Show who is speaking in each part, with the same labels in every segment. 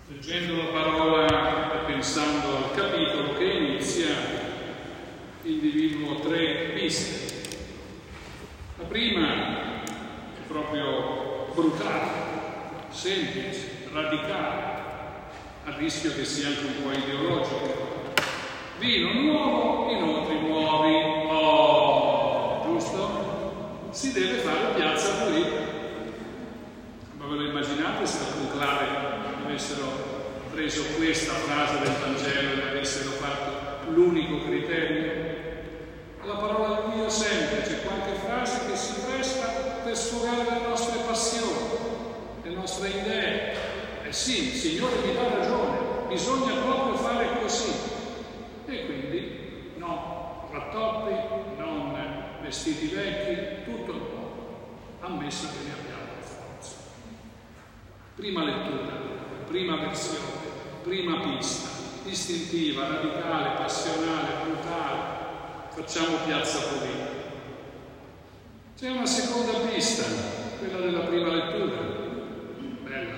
Speaker 1: Leggendo la parola e pensando al capitolo che inizia, individuo tre piste. La prima è proprio brutale, semplice, radicale, a rischio che sia anche un po' ideologico. Vino nuovo, inoltre nuovi. Oh, giusto? Si deve fare piazza pulita. Ma ve lo immaginate se al conclave avessero preso questa frase del Vangelo e avessero fatto l'unico criterio? La parola di Dio sempre c'è qualche frase che si presta per sfogare le nostre passioni, le nostre idee. Sì, il Signore mi dà ragione, bisogna proprio fare così. E quindi no rattoppi, non vestiti vecchi, tutto nuovo, ammesso che ne abbiamo la forza. Prima lettura, prima versione, prima pista, istintiva, radicale, passionale, brutale. Facciamo piazza pulita. C'è una seconda pista, quella della prima lettura. Bella,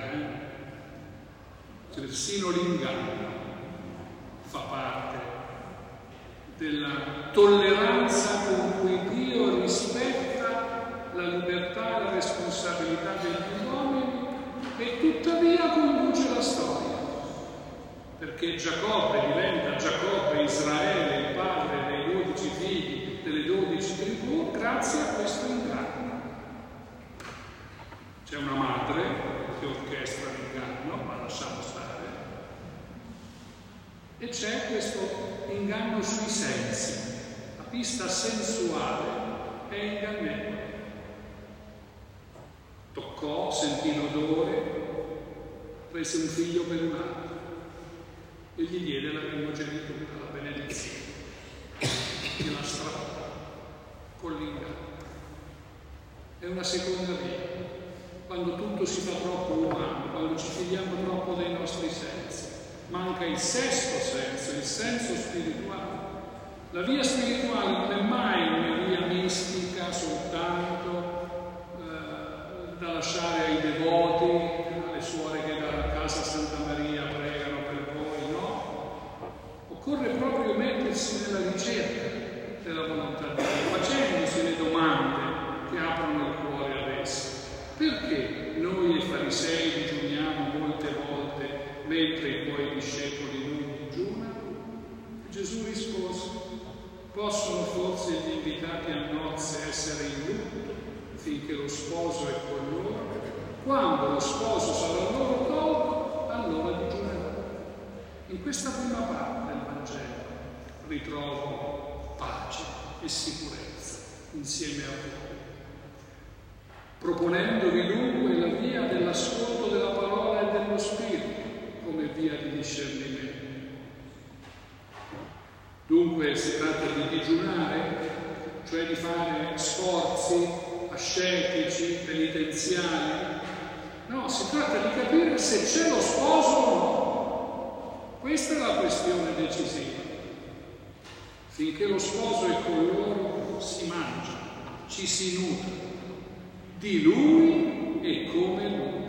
Speaker 1: Persino l'inganno fa parte della tolleranza con cui Dio rispetta la libertà e la responsabilità degli uomini e tuttavia conduce la storia. Perché Giacobbe diventa Giacobbe, Israele, il padre dei 12 figli, delle 12 tribù, grazie a questo inganno. C'è una madre che orchestra l'inganno, ma lasciamo stare. E c'è questo inganno sui sensi. La pista sensuale è ingannevole. Toccò, sentì l'odore, prese un figlio per un altro e gli diede la primogenitura, la benedizione, e la strappò con l'inganno. È una seconda via, quando tutto si fa troppo umano, quando ci fidiamo troppo dei nostri sensi. Manca il sesto senso, il senso spirituale. La via spirituale non è mai una via mistica soltanto da lasciare ai devoti, alle suore che dalla casa Santa Maria pregano per voi, no? Occorre proprio mettersi nella ricerca della volontà di Dio, facendosi le domande che aprono il cuore ad essa. Perché noi e farisei digiuniamo molte volte mentre i tuoi discepoli non digiunano? Gesù rispose: possono forse gli invitati a nozze essere in lutto finché lo sposo è con loro? Quando lo sposo sarà loro tolto, allora digiuneranno. In questa prima parte del Vangelo ritrovo pace e sicurezza insieme a voi, proponendovi dunque la via dell'ascolto della parola e dello Spirito come via di discernimento. Dunque si tratta di digiunare, cioè di fare sforzi ascetici, penitenziali. No, si tratta di capire se c'è lo sposo o no. Questa è la questione decisiva. Finché lo sposo è con loro, si mangia, ci si nutre di lui e come lui.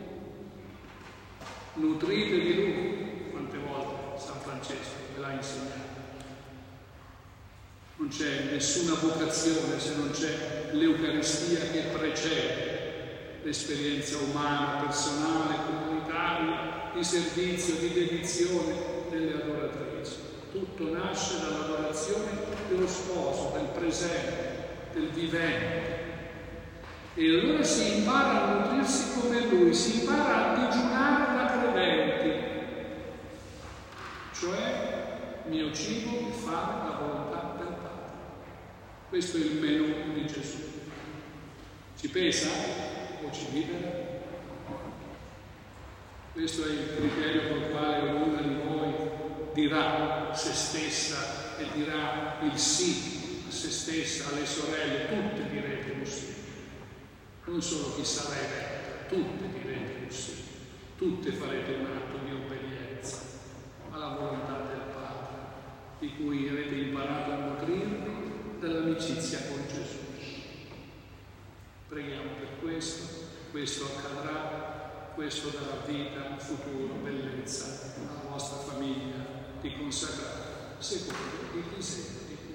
Speaker 1: Nutrite di lui. Quante volte San Francesco ve l'ha insegnato. Non c'è nessuna vocazione se non c'è l'Eucaristia che precede l'esperienza umana, personale, comunitaria, di servizio, di dedizione delle adoratrici. Tutto nasce dall'adorazione dello sposo, del presente, del vivente. E allora si impara a nutrirsi come lui, si impara a digiunare da credenti, cioè mio cibo è fare la volontà del Padre. Questo è il menù di Gesù. Ci pesa o ci libera? Questo è il criterio con il quale ognuna di voi dirà se stessa e dirà il sì a se stessa, alle sorelle, tutte direte un sì. Non solo chi sarà eletta, tutte direte un sì, tutte farete un atto di obbedienza alla volontà del Padre, di cui avete imparato a nutrirvi dall'amicizia con Gesù. Preghiamo per questo accadrà questo darà vita, futuro, bellezza alla vostra famiglia, di consacrare secondo il disegno di Dio.